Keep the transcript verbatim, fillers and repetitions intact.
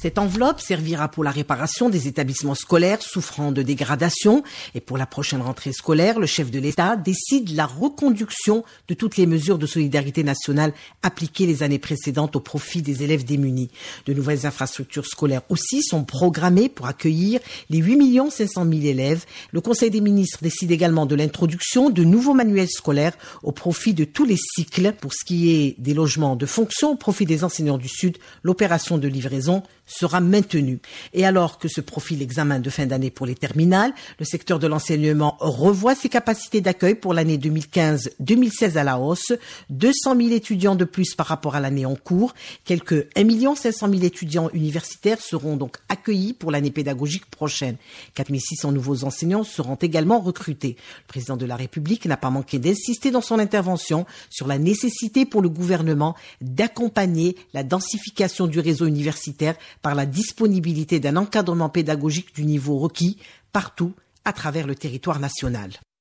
Cette enveloppe servira pour la réparation des établissements scolaires souffrant de dégradation et pour la prochaine rentrée scolaire, le chef de l'État décide la reconduction de toutes les mesures de solidarité nationale appliquées les années précédentes au profit des élèves démunis. De nouvelles infrastructures scolaires aussi sont programmées pour accueillir les huit millions cinq cent mille élèves. Le Conseil des ministres décide également de l'introduction de nouveaux manuels scolaires au profit de tous les cycles. Pour ce qui est des logements de fonction au profit des enseignants du Sud, l'opération de livraison sera maintenue. Et alors que se profile l'examen de fin d'année pour les terminales, le secteur de l'enseignement revoit ses capacités d'accueil pour l'année deux mille quinze deux mille seize à la hausse. deux cent mille étudiants de plus par rapport à l'année en cours. Quelques un million cinq cent mille étudiants universitaires seront donc accueillis pour l'année pédagogique prochaine. quatre mille six cents nouveaux enseignants seront également recrutés. Le président de la République n'a pas manqué d'insister dans son intervention sur la nécessité pour le gouvernement d'accompagner la densification du réseau universitaire par la disponibilité d'un encadrement pédagogique du niveau requis partout à travers le territoire national.